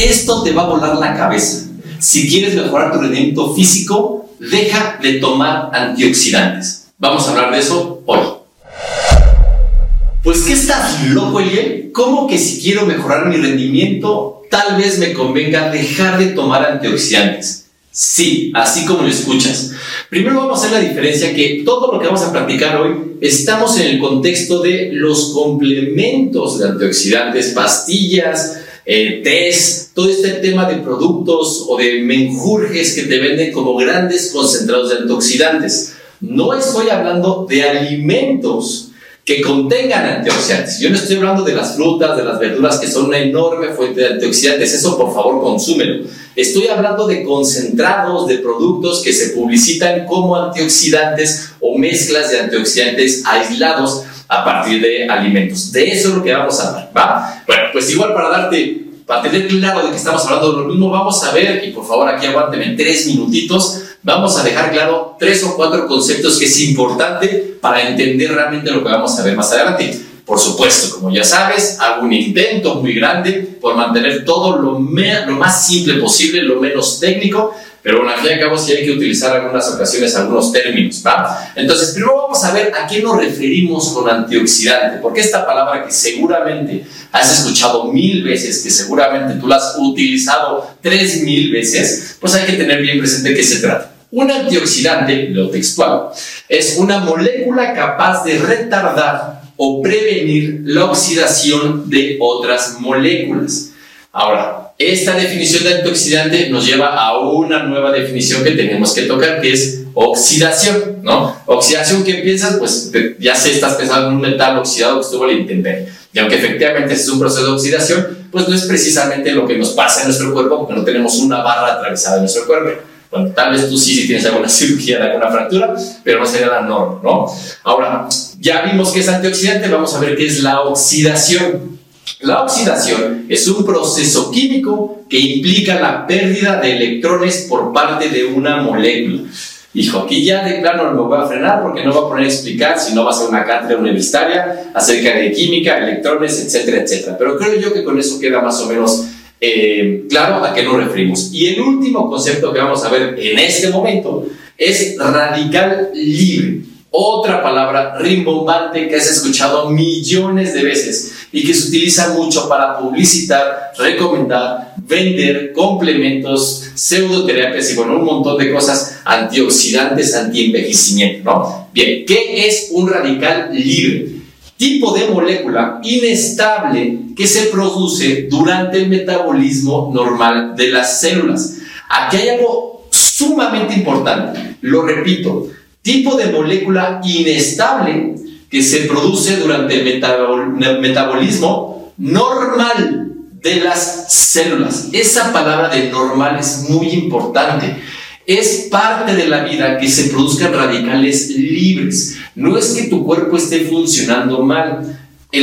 esto te va a volar la cabeza. Si quieres mejorar tu rendimiento físico, deja de tomar antioxidantes. Vamos a hablar de eso hoy. Pues, ¿qué estás loco, Eliel? ¿Cómo que si quiero mejorar mi rendimiento, tal vez me convenga dejar de tomar antioxidantes? Sí, así como lo escuchas. Primero vamos a hacer la diferencia que todo lo que vamos a platicar hoy estamos en el contexto de los complementos de antioxidantes, pastillas, test, todo este tema de productos o de menjurjes que te venden como grandes concentrados de antioxidantes. No estoy hablando de alimentos que contengan antioxidantes. Yo no estoy hablando de las frutas, de las verduras, que son una enorme fuente de antioxidantes. Eso, por favor, consúmelo. Estoy hablando de concentrados, de productos que se publicitan como antioxidantes o mezclas de antioxidantes aislados a partir de alimentos. De eso es lo que vamos a hablar, ¿va? Bueno, pues igual para tener claro de que estamos hablando de lo mismo, vamos a ver, y por favor aquí aguántenme 3 minutitos, vamos a dejar claro 3 o 4 conceptos que es importante para entender realmente lo que vamos a ver más adelante. Por supuesto, como ya sabes, hago un intento muy grande por mantener todo lo más simple posible, lo menos técnico, pero bueno, al fin y al cabo sí hay que utilizar en algunas ocasiones algunos términos, ¿va? Entonces, primero vamos a ver a qué nos referimos con antioxidante, porque esta palabra que seguramente has escuchado 1000 veces, que seguramente tú la has utilizado 3000 veces, pues hay que tener bien presente de qué se trata. Un antioxidante, lo textual, es una molécula capaz de retardar o prevenir la oxidación de otras moléculas. Ahora, esta definición de antioxidante nos lleva a una nueva definición que tenemos que tocar, que es oxidación, ¿no? Oxidación, ¿qué piensas? Pues ya sé, estás pensando en un metal oxidado que estuvo a la intemperie. Y aunque efectivamente es un proceso de oxidación, pues no es precisamente lo que nos pasa en nuestro cuerpo, porque no tenemos una barra atravesada en nuestro cuerpo. Bueno, tal vez tú sí tienes alguna cirugía de alguna fractura, pero no sería la norma, ¿no? Ahora, ya vimos que es antioxidante, vamos a ver qué es la oxidación. La oxidación es un proceso químico que implica la pérdida de electrones por parte de una molécula. Hijo, aquí ya de plano no me voy a frenar porque no voy a poner a explicar, si no va a ser una cátedra universitaria acerca de química, electrones, etcétera, etcétera. Pero creo yo que con eso queda más o menos claro a qué nos referimos. Y el último concepto que vamos a ver en este momento es radical libre. Otra palabra rimbombante que has escuchado millones de veces y que se utiliza mucho para publicitar, recomendar, vender complementos, pseudoterapias y bueno, un montón de cosas, antioxidantes, antienvejecimiento, ¿no? Bien, ¿qué es un radical libre? Tipo de molécula inestable que se produce durante el metabolismo normal de las células. Aquí hay algo sumamente importante, lo repito, tipo de molécula inestable que se produce durante el metabolismo normal de las células. Esa palabra de normal es muy importante. Es parte de la vida que se produzcan radicales libres. No es que tu cuerpo esté funcionando mal.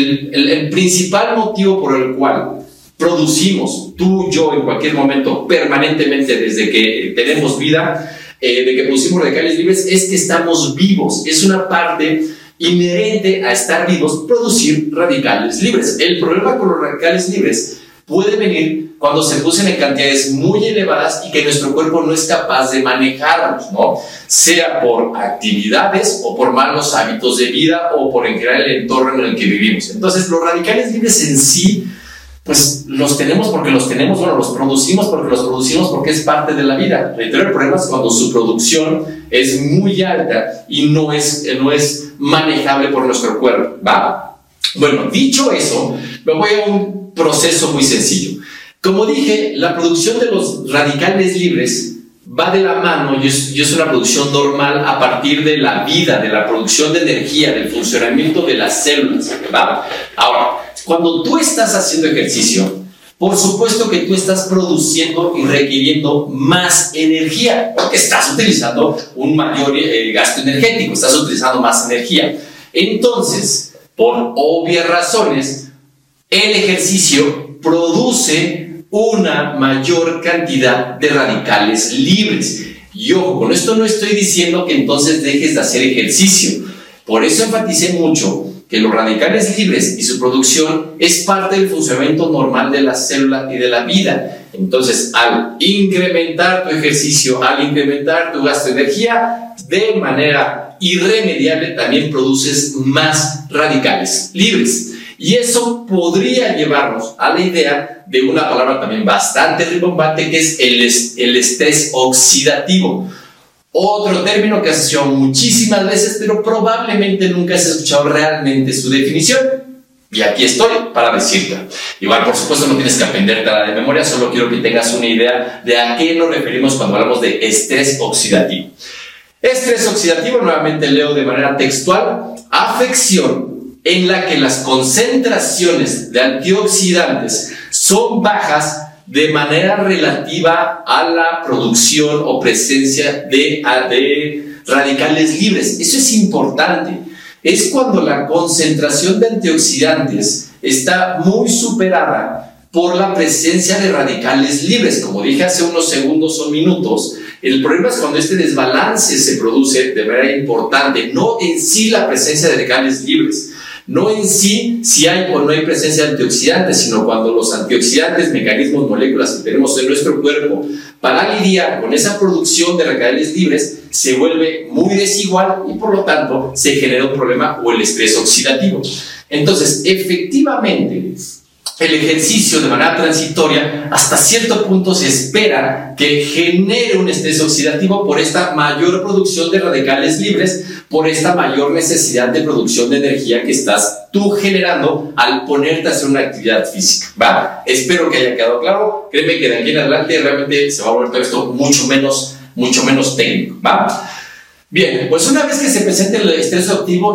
El principal motivo por el cual producimos, tú, yo, en cualquier momento, permanentemente, desde que tenemos vida, de que producimos radicales libres, es que estamos vivos. Es una parte inherente a estar vivos, producir radicales libres. El problema con los radicales libres puede venir cuando se producen en cantidades muy elevadas y que nuestro cuerpo no es capaz de manejarlos, ¿no? Sea por actividades o por malos hábitos de vida o por en general el entorno en el que vivimos. Entonces, los radicales libres en sí, pues los tenemos porque los tenemos, bueno, los producimos porque es parte de la vida. Reitero, el problema es cuando su producción es muy alta y no es manejable por nuestro cuerpo, ¿va? Bueno, dicho eso, me voy a un proceso muy sencillo. Como dije, la producción de los radicales libres va de la mano y es una producción normal a partir de la vida, de la producción de energía, del funcionamiento de las células, ¿va? Ahora, cuando tú estás haciendo ejercicio, por supuesto que tú estás produciendo y requiriendo más energía, porque estás utilizando un mayor gasto energético, estás utilizando más energía. Entonces, por obvias razones, el ejercicio produce una mayor cantidad de radicales libres. Y ojo, con esto no estoy diciendo que entonces dejes de hacer ejercicio. Por eso enfaticé mucho que los radicales libres y su producción es parte del funcionamiento normal de la célula y de la vida. Entonces, al incrementar tu ejercicio, al incrementar tu gasto de energía, de manera irremediable también produces más radicales libres. Y eso podría llevarnos a la idea de una palabra también bastante rimbombante, que es el estrés oxidativo. Otro término que has escuchado muchísimas veces, pero probablemente nunca has escuchado realmente su definición. Y aquí estoy para decirla. Igual, por supuesto, no tienes que aprendértela de memoria, solo quiero que tengas una idea de a qué nos referimos cuando hablamos de estrés oxidativo. Estrés oxidativo, nuevamente leo de manera textual, afección en la que las concentraciones de antioxidantes son bajas de manera relativa a la producción o presencia de radicales libres. Eso es importante. Es cuando la concentración de antioxidantes está muy superada por la presencia de radicales libres. Como dije hace unos segundos o minutos, el problema es cuando este desbalance se produce de manera importante, no en sí la presencia de radicales libres, no en sí si hay o no hay presencia de antioxidantes, sino cuando los antioxidantes, mecanismos, moléculas que tenemos en nuestro cuerpo para lidiar con esa producción de radicales libres se vuelve muy desigual y por lo tanto se genera un problema o el estrés oxidativo. Entonces, efectivamente, el ejercicio de manera transitoria hasta cierto punto se espera que genere un estrés oxidativo por esta mayor producción de radicales libres, por esta mayor necesidad de producción de energía que estás tú generando al ponerte a hacer una actividad física, ¿va? Espero que haya quedado claro. Créeme que de aquí en adelante realmente se va a volver todo esto mucho menos técnico, ¿va? Bien, pues una vez que se presenta el estrés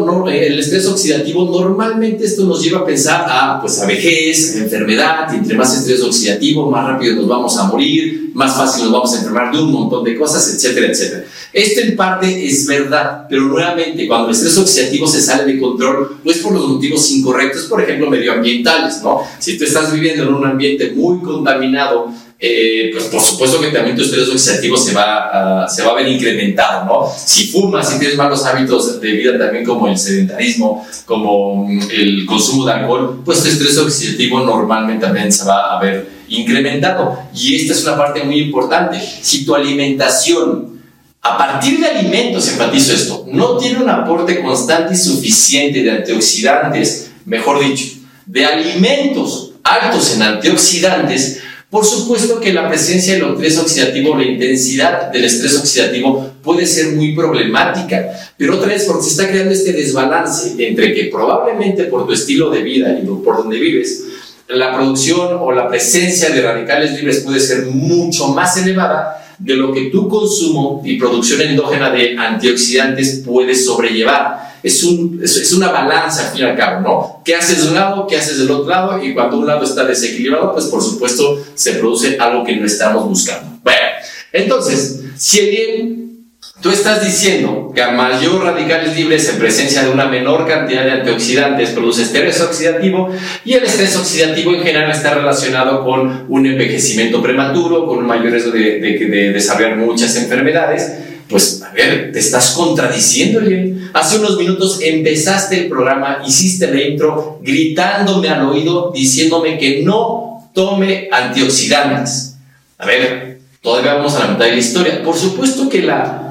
oxidativo, normalmente esto nos lleva a pensar a vejez, a enfermedad, y entre más estrés oxidativo, más rápido nos vamos a morir, más fácil nos vamos a enfermar de un montón de cosas, etcétera, etcétera. Esto en parte es verdad, pero nuevamente, cuando el estrés oxidativo se sale de control, no es por los motivos incorrectos, por ejemplo, medioambientales, ¿no? Si tú estás viviendo en un ambiente muy contaminado, pues por supuesto que también tu estrés oxidativo se va a ver incrementado, ¿no? Si fumas, si tienes malos hábitos de vida también como el sedentarismo, como el consumo de alcohol, pues tu estrés oxidativo normalmente también se va a ver incrementado. Y esta es una parte muy importante. Si tu alimentación, a partir de alimentos, enfatizo esto, no tiene un aporte constante y suficiente de antioxidantes, mejor dicho, de alimentos altos en antioxidantes, por supuesto que la presencia del estrés oxidativo, la intensidad del estrés oxidativo puede ser muy problemática, pero otra vez porque se está creando este desbalance entre que probablemente por tu estilo de vida y por donde vives, la producción o la presencia de radicales libres puede ser mucho más elevada de lo que tu consumo y producción endógena de antioxidantes puede sobrellevar. Es una balanza al fin y al cabo, ¿no? ¿Qué haces de un lado? ¿Qué haces del otro lado? Y cuando un lado está desequilibrado, pues por supuesto se produce algo que no estamos buscando. Bueno, entonces, si bien tú estás diciendo que a mayor radicales libres en presencia de una menor cantidad de antioxidantes produce estrés oxidativo, y el estrés oxidativo en general está relacionado con un envejecimiento prematuro, con un mayor riesgo de desarrollar muchas enfermedades, pues a ver, te estás contradiciendo, Eliel. Hace unos minutos empezaste el programa, hiciste la intro gritándome al oído, diciéndome que no tome antioxidantes. A ver, todavía vamos a la mitad de la historia. Por supuesto que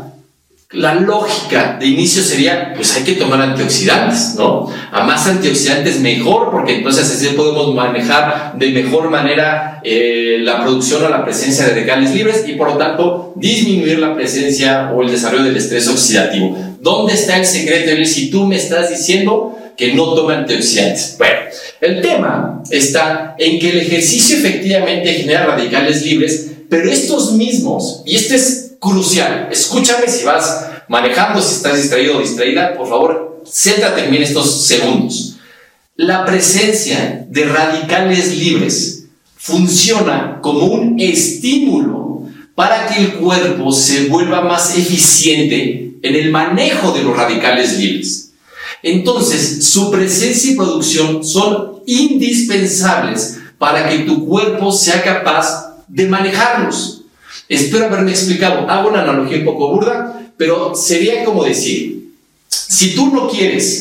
la lógica de inicio sería, pues hay que tomar antioxidantes, ¿no? A más antioxidantes mejor, porque entonces así podemos manejar de mejor manera la producción o la presencia de radicales libres y por lo tanto disminuir la presencia o el desarrollo del estrés oxidativo. ¿Dónde está el secreto, Eliel, si tú me estás diciendo que no toma antioxidantes? Bueno, el tema está en que el ejercicio efectivamente genera radicales libres, pero estos mismos, y este es crucial, escúchame si vas manejando, si estás distraído o distraída, por favor, céntrate en mí en estos segundos. La presencia de radicales libres funciona como un estímulo para que el cuerpo se vuelva más eficiente en el manejo de los radicales libres. Entonces, su presencia y producción son indispensables para que tu cuerpo sea capaz de manejarlos. Espero haberme explicado. Hago una analogía un poco burda, pero sería como decir, si tú no quieres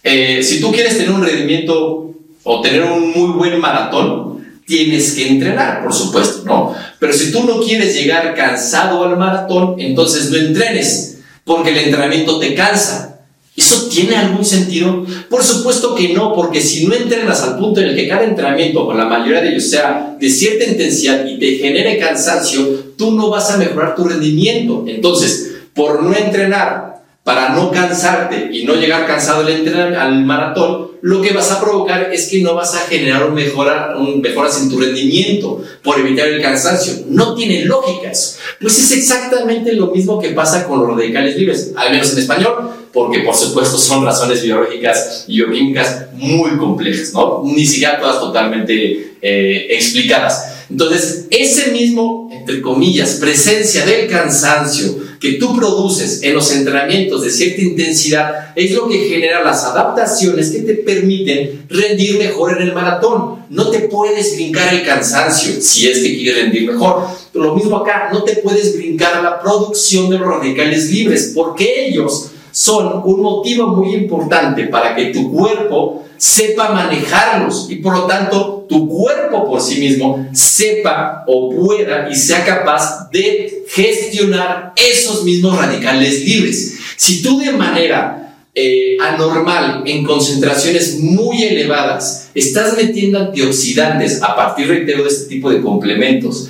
Si tú quieres tener un rendimiento o tener un muy buen maratón, tienes que entrenar, por supuesto, ¿no? Pero si tú no quieres llegar cansado al maratón, entonces no entrenes, porque el entrenamiento te cansa. ¿Eso tiene algún sentido? Por supuesto que no, porque si no entrenas al punto en el que cada entrenamiento, o la mayoría de ellos, sea de cierta intensidad y te genere cansancio, tú no vas a mejorar tu rendimiento. Entonces, por no entrenar, para no cansarte y no llegar cansado al maratón, lo que vas a provocar es que no vas a generar mejoras en tu rendimiento por evitar el cansancio. No tiene lógica eso. Pues es exactamente lo mismo que pasa con los radicales libres, al menos en español, porque por supuesto son razones biológicas y bioquímicas muy complejas, ¿no? Ni siquiera todas totalmente explicadas. Entonces, ese mismo, entre comillas, presencia del cansancio que tú produces en los entrenamientos de cierta intensidad es lo que genera las adaptaciones que te permiten rendir mejor en el maratón. No te puedes brincar el cansancio si es que quieres rendir mejor. Pero lo mismo acá, no te puedes brincar la producción de los radicales libres, porque ellos son un motivo muy importante para que tu cuerpo sepa manejarlos y por lo tanto tu cuerpo por sí mismo sepa o pueda y sea capaz de gestionar esos mismos radicales libres. Si tú de manera anormal, en concentraciones muy elevadas, estás metiendo antioxidantes a partir, reitero, de este tipo de complementos,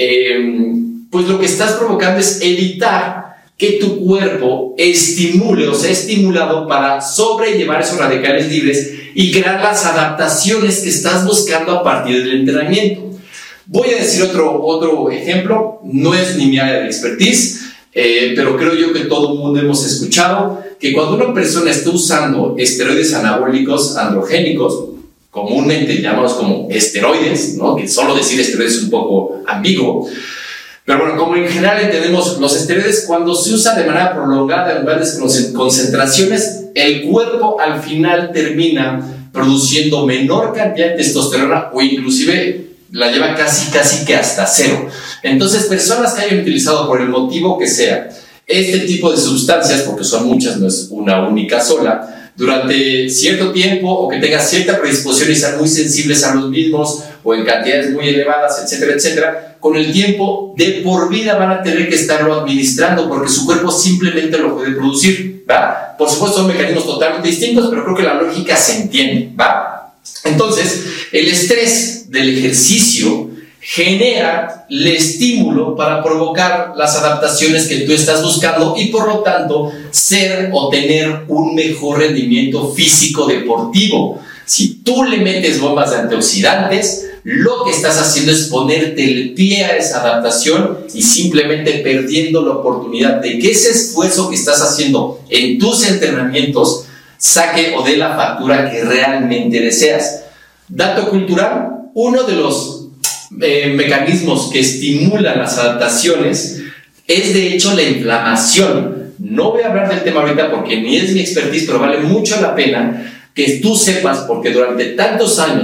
pues lo que estás provocando es evitar que tu cuerpo estimule o sea estimulado para sobrellevar esos radicales libres y crear las adaptaciones que estás buscando a partir del entrenamiento. Voy a decir otro ejemplo, no es ni mi área de expertise, pero creo yo que todo el mundo hemos escuchado que cuando una persona está usando esteroides anabólicos androgénicos, comúnmente llamados como esteroides, ¿no? Que solo decir esteroides es un poco ambiguo. Pero bueno, como en general entendemos, los esteroides cuando se usa de manera prolongada en grandes concentraciones, el cuerpo al final termina produciendo menor cantidad de testosterona o inclusive la lleva casi que hasta cero. Entonces, personas que hayan utilizado por el motivo que sea este tipo de sustancias, porque son muchas, no es una única sola, durante cierto tiempo o que tengan cierta predisposición y sean muy sensibles a los mismos o en cantidades muy elevadas, etcétera, etcétera, con el tiempo de por vida van a tener que estarlo administrando porque su cuerpo simplemente lo puede producir, ¿va? Por supuesto son mecanismos totalmente distintos, pero creo que la lógica se entiende, ¿va? Entonces, el estrés del ejercicio genera el estímulo para provocar las adaptaciones que tú estás buscando y por lo tanto ser o tener un mejor rendimiento físico deportivo. Si tú le metes bombas de antioxidantes, lo que estás haciendo es ponerte el pie a esa adaptación y simplemente perdiendo la oportunidad de que ese esfuerzo que estás haciendo en tus entrenamientos saque o dé la factura que realmente deseas. Dato cultural, uno de los mecanismos que estimulan las adaptaciones es de hecho la inflamación. No voy a hablar del tema ahorita porque ni es mi expertise, pero vale mucho la pena que tú sepas, porque durante tantos años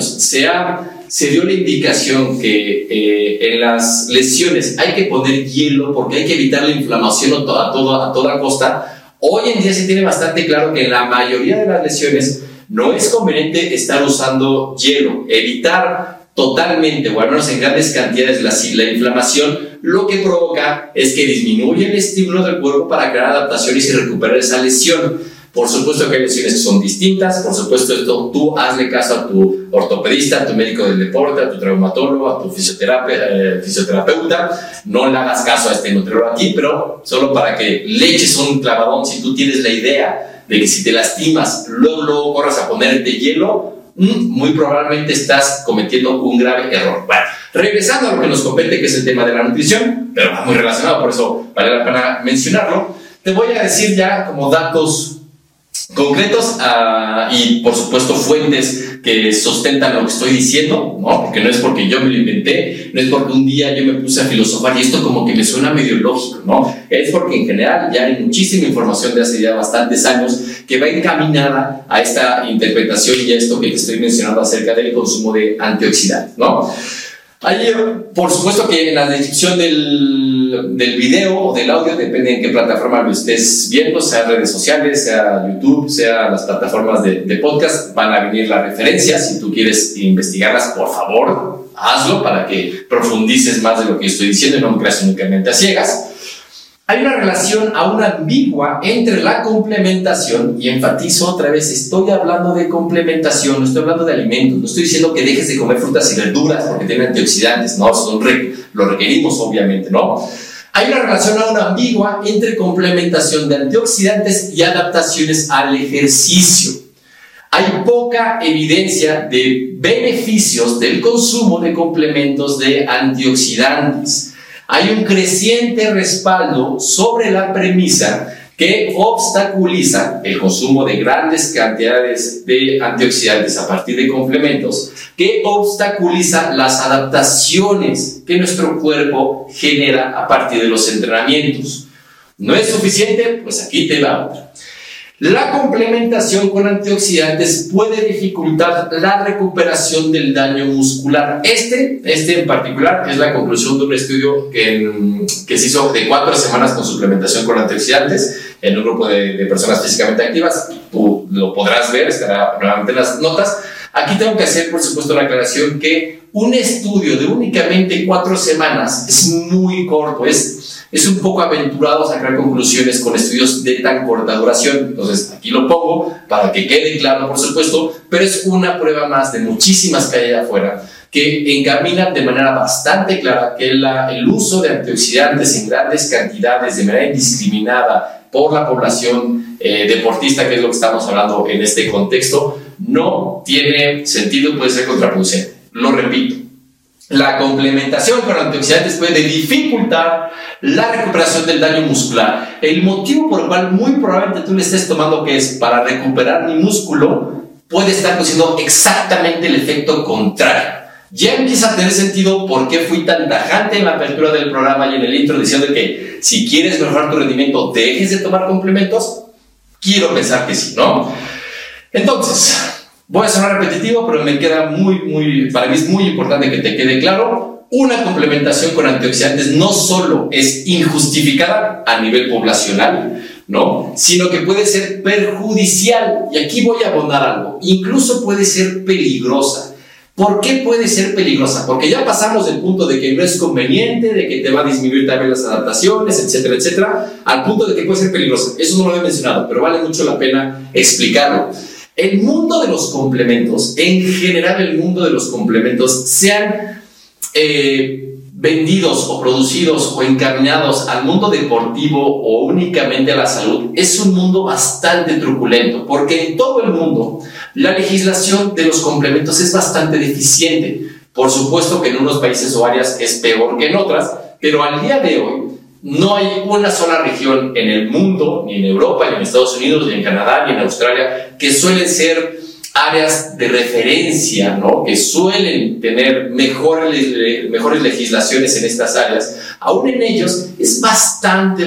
se dio la indicación que en las lesiones hay que poner hielo porque hay que evitar la inflamación a toda costa. Hoy en día se tiene bastante claro que en la mayoría de las lesiones no es conveniente estar usando hielo, evitar totalmente, o al menos en grandes cantidades, la inflamación, lo que provoca es que disminuye el estímulo del cuerpo para crear adaptación y se recupera esa lesión. Por supuesto que hay lesiones que son distintas, por supuesto esto tú hazle caso a tu ortopedista, a tu médico del deporte, a tu traumatólogo, a tu fisioterapeuta, no le hagas caso a este nutriólogo aquí, pero solo para que le eches un clavadón si tú tienes la idea de que si te lastimas, luego corras a ponerte hielo, muy probablemente estás cometiendo un grave error. Bueno, regresando a lo que nos compete, que es el tema de la nutrición, pero va muy relacionado, por eso vale la pena mencionarlo, te voy a decir ya como datos concretos y por supuesto fuentes que sustentan lo que estoy diciendo, ¿no? Porque no es porque yo me lo inventé, no es porque un día yo me puse a filosofar y esto como que me suena medio lógico, ¿no? Es porque en general ya hay muchísima información de hace ya bastantes años que va encaminada a esta interpretación y a esto que te estoy mencionando acerca del consumo de antioxidantes, ¿no? Hay, por supuesto que en la descripción del del video o del audio, depende en qué plataforma lo estés viendo, sea redes sociales, sea YouTube, sea las plataformas de podcast, van a venir las referencias. Si tú quieres investigarlas, por favor, hazlo para que profundices más de lo que estoy diciendo y no me creas únicamente a ciegas. Hay una relación aún ambigua entre la complementación, y enfatizo otra vez, estoy hablando de complementación, no estoy hablando de alimentos, no estoy diciendo que dejes de comer frutas y verduras porque tienen antioxidantes, no, lo requerimos obviamente, ¿no? Hay una relación aún ambigua entre complementación de antioxidantes y adaptaciones al ejercicio. Hay poca evidencia de beneficios del consumo de complementos de antioxidantes. Hay un creciente respaldo sobre la premisa que obstaculiza el consumo de grandes cantidades de antioxidantes a partir de complementos, que obstaculiza las adaptaciones que nuestro cuerpo genera a partir de los entrenamientos. ¿No es suficiente? Pues aquí te va otra. La complementación con antioxidantes puede dificultar la recuperación del daño muscular. Este en particular es la conclusión de un estudio que se hizo de 4 semanas con suplementación con antioxidantes en un grupo de personas físicamente activas. Tú lo podrás ver, estará nuevamente en las notas. Aquí tengo que hacer, por supuesto, la aclaración que un estudio de únicamente 4 semanas es muy corto, es un poco aventurado sacar conclusiones con estudios de tan corta duración. Entonces aquí lo pongo para que quede claro, por supuesto, pero es una prueba más de muchísimas que hay allá afuera que encaminan de manera bastante clara que el uso de antioxidantes en grandes cantidades de manera indiscriminada por la población deportista, que es lo que estamos hablando en este contexto, no tiene sentido, puede ser contraproducente. Lo repito, la complementación con antioxidantes puede dificultar la recuperación del daño muscular. El motivo por el cual muy probablemente tú le estés tomando, que es para recuperar mi músculo, puede estar produciendo exactamente el efecto contrario. Ya empieza a tener sentido por qué fui tan tajante en la apertura del programa y en el intro diciendo que si quieres mejorar tu rendimiento dejes de tomar complementos. Quiero pensar que sí, ¿no? Entonces, voy a sonar repetitivo, pero me queda para mí es muy importante que te quede claro. Una complementación con antioxidantes no solo es injustificada a nivel poblacional, ¿no?, sino que puede ser perjudicial. Y aquí voy a abonar algo. Incluso puede ser peligrosa. ¿Por qué puede ser peligrosa? Porque ya pasamos del punto de que no es conveniente, de que te va a disminuir también las adaptaciones, etcétera, etcétera, al punto de que puede ser peligrosa. Eso no lo he mencionado, pero vale mucho la pena explicarlo. El mundo de los complementos, en general el mundo de los complementos, sean vendidos o producidos o encaminados al mundo deportivo o únicamente a la salud, es un mundo bastante truculento, porque en todo el mundo la legislación de los complementos es bastante deficiente. Por supuesto que en unos países o áreas es peor que en otras, pero al día de hoy no hay una sola región en el mundo, ni en Europa, ni en Estados Unidos, ni en Canadá, ni en Australia, que suelen ser áreas de referencia, ¿no?, que suelen tener mejores legislaciones en estas áreas. Aún en ellos es bastante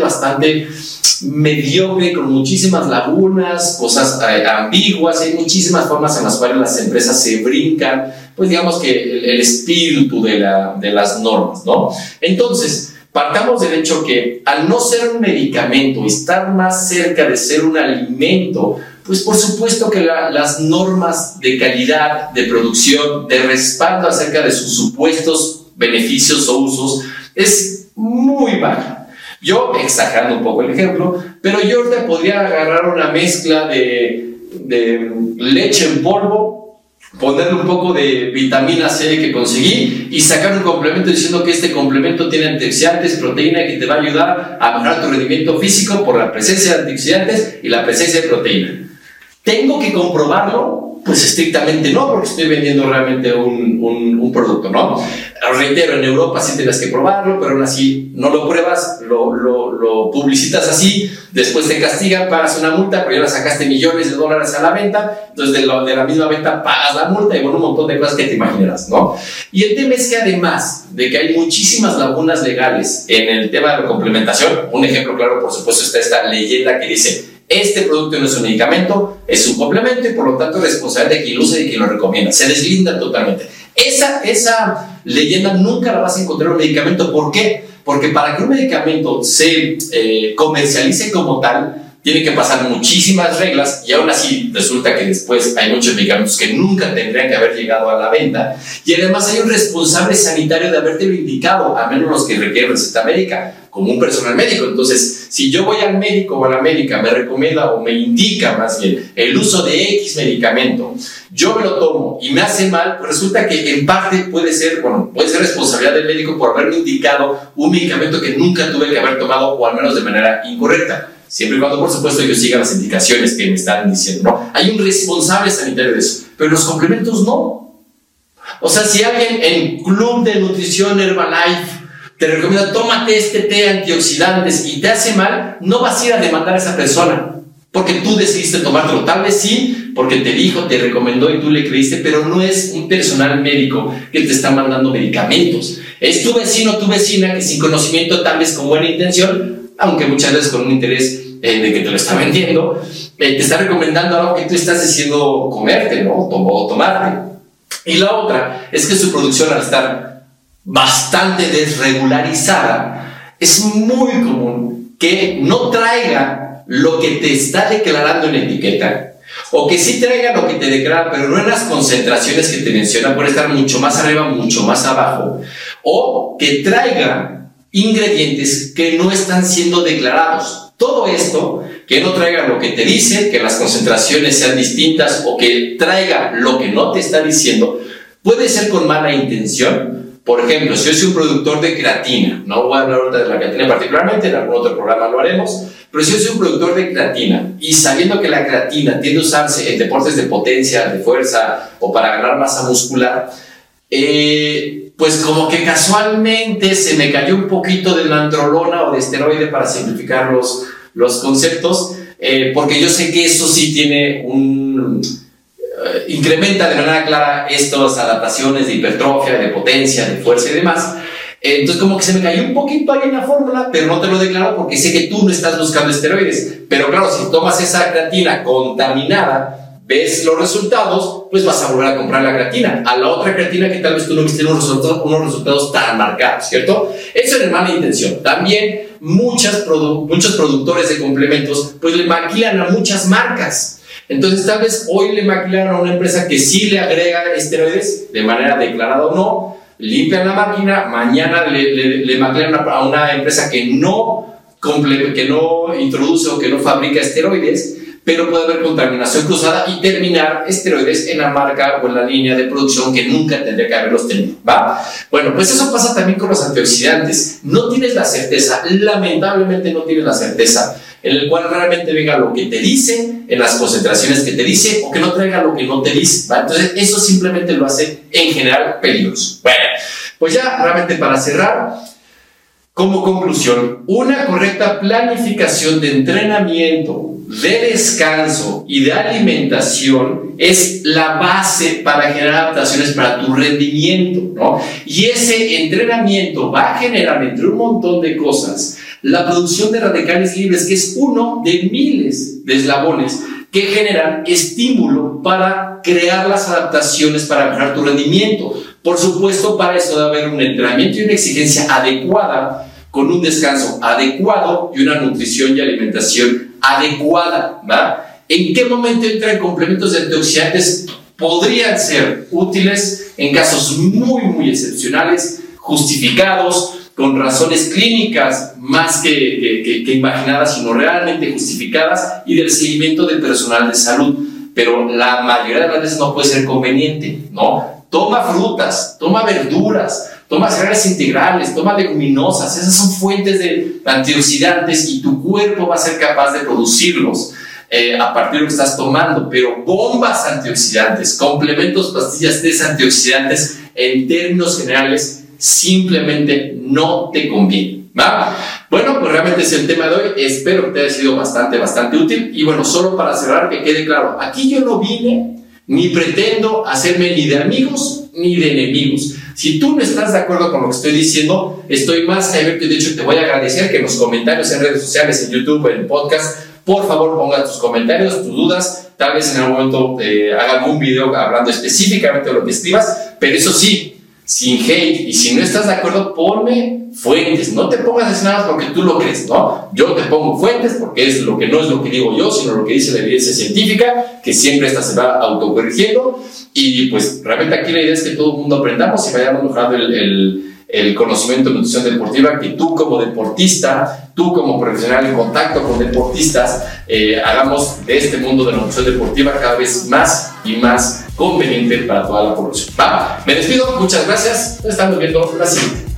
mediocre, con muchísimas lagunas, cosas ambiguas. Hay muchísimas formas en las cuales las empresas se brincan, pues digamos que el espíritu de las normas, ¿no? Entonces, partamos del hecho que al no ser un medicamento, estar más cerca de ser un alimento, pues por supuesto que las normas de calidad, de producción, de respaldo acerca de sus supuestos beneficios o usos es muy baja. Yo, exagerando un poco el ejemplo, pero yo ahorita podría agarrar una mezcla de leche en polvo, ponerle un poco de vitamina C que conseguí y sacar un complemento diciendo que este complemento tiene antioxidantes, proteína, que te va a ayudar a mejorar tu rendimiento físico por la presencia de antioxidantes y la presencia de proteína. ¿Tengo que comprobarlo? Pues estrictamente no, porque estoy vendiendo realmente un producto, ¿no? Reitero, en Europa sí tienes que probarlo, pero aún así no lo pruebas, lo publicitas así, después te castigan, pagas una multa, pero ya sacaste millones de dólares a la venta, entonces de la misma venta pagas la multa y bueno, un montón de cosas que te imaginarás, ¿no? Y el tema es que además de que hay muchísimas lagunas legales en el tema de la complementación, un ejemplo claro, por supuesto, está esta leyenda que dice: este producto no es un medicamento, es un complemento y por lo tanto es responsabilidad de quien lo usa y de quien lo recomienda. Se deslinda totalmente. Esa leyenda nunca la vas a encontrar en un medicamento. ¿Por qué? Porque para que un medicamento se comercialice como tal, tiene que pasar muchísimas reglas y aún así resulta que después hay muchos medicamentos que nunca tendrían que haber llegado a la venta y además hay un responsable sanitario de habértelo indicado, a menos los que requieren receta médica, como un personal médico. Entonces, si yo voy al médico o a la médica, me recomienda o me indica más bien el uso de X medicamento, yo me lo tomo y me hace mal, pues resulta que en parte puede ser responsabilidad del médico por haberme indicado un medicamento que nunca tuve que haber tomado o al menos de manera incorrecta. Siempre y cuando, por supuesto, yo siga las indicaciones que me están diciendo, ¿no? Hay un responsable sanitario de eso, pero los complementos no. O sea, si alguien en Club de Nutrición Herbalife te recomienda, tómate este té antioxidantes y te hace mal, no vas a ir a demandar a esa persona, porque tú decidiste tomártelo. Tal vez sí, porque te dijo, te recomendó y tú le creíste, pero no es un personal médico que te está mandando medicamentos. Es tu vecino, tu vecina, que sin conocimiento, tal vez con buena intención, aunque muchas veces con un interés de que te lo está vendiendo, te está recomendando algo que tú estás diciendo comerte, ¿no? O tomarte. Y la otra es que su producción, al estar bastante desregularizada, es muy común que no traiga lo que te está declarando en la etiqueta, o que sí traiga lo que te declara, pero no en las concentraciones que te menciona, puede estar mucho más arriba, mucho más abajo, o que traiga ingredientes que no están siendo declarados. Todo esto, que no traiga lo que te dice, que las concentraciones sean distintas o que traiga lo que no te está diciendo, puede ser con mala intención. Por ejemplo, si yo soy un productor de creatina, no voy a hablar ahorita de la creatina particularmente, en algún otro programa lo haremos, pero si yo soy un productor de creatina y sabiendo que la creatina tiende a usarse en deportes de potencia, de fuerza o para ganar masa muscular, pues como que casualmente se me cayó un poquito de nandrolona o de esteroide, para simplificar los conceptos, porque yo sé que eso sí tiene incrementa de manera clara estas adaptaciones de hipertrofia, de potencia, de fuerza y demás. Entonces como que se me cayó un poquito ahí en la fórmula, pero no te lo declaro porque sé que tú no estás buscando esteroides. Pero claro, si tomas esa creatina contaminada, ves los resultados, pues vas a volver a comprar la creatina, a la otra creatina que tal vez tú no viste unos resultados tan marcados, ¿cierto? Eso es mala intención. También muchos productores de complementos pues le maquilan a muchas marcas. Entonces tal vez hoy le maquilaron a una empresa que sí le agrega esteroides, de manera declarada o no, limpian la máquina, mañana le maquilan a una empresa que no introduce o que no fabrica esteroides, pero puede haber contaminación cruzada y terminar esteroides en la marca o en la línea de producción que nunca tendría que haberlos tenido, ¿va? Bueno, pues eso pasa también con los antioxidantes. No tienes la certeza, lamentablemente no tienes la certeza, en el cual realmente venga lo que te dice, en las concentraciones que te dice, o que no traiga lo que no te dice, ¿va? Entonces eso simplemente lo hace en general peligroso. Bueno, pues ya realmente para cerrar, como conclusión, una correcta planificación de entrenamiento, de descanso y de alimentación es la base para generar adaptaciones para tu rendimiento, ¿no? Y ese entrenamiento va a generar, entre un montón de cosas, la producción de radicales libres, que es uno de miles de eslabones que generan estímulo para crear las adaptaciones para mejorar tu rendimiento. Por supuesto, para eso debe haber un entrenamiento y una exigencia adecuada, con un descanso adecuado y una nutrición y alimentación adecuada, ¿va? ¿En qué momento entran complementos de antioxidantes? Podrían ser útiles en casos muy, muy excepcionales, justificados, con razones clínicas más que imaginadas, sino realmente justificadas, y del seguimiento del personal de salud. Pero la mayoría de las veces no puede ser conveniente, ¿no? Toma frutas, toma verduras, toma cereales integrales, toma leguminosas. Esas son fuentes de antioxidantes y tu cuerpo va a ser capaz de producirlos a partir de lo que estás tomando. Pero bombas antioxidantes, complementos, pastillas, tés antioxidantes, en términos generales, simplemente no te conviene, ¿va? Bueno, pues realmente es el tema de hoy. Espero que te haya sido bastante útil. Y bueno, solo para cerrar, que quede claro, aquí yo no vine ni pretendo hacerme ni de amigos ni de enemigos. Si tú no estás de acuerdo con lo que estoy diciendo, estoy más que abierto, y de hecho te voy a agradecer que en los comentarios en redes sociales, en YouTube, en podcast, por favor ponga tus comentarios, tus dudas. Tal vez en algún momento haga algún video hablando específicamente de lo que escribas, pero eso sí, sin hate, y si no estás de acuerdo, ponme fuentes. No te pongas a decir nada porque tú lo crees, ¿no? Yo te pongo fuentes porque es lo que no es lo que digo yo, sino lo que dice la evidencia científica, que siempre esta se va autocorrigiendo. Y pues realmente aquí la idea es que todo el mundo aprendamos y vayamos mejorando el conocimiento de nutrición deportiva, que tú como deportista, tú como profesional en contacto con deportistas, hagamos de este mundo de la nutrición deportiva cada vez más y más conveniente para toda la población. Va, me despido, muchas gracias, nos estamos viendo la siguiente.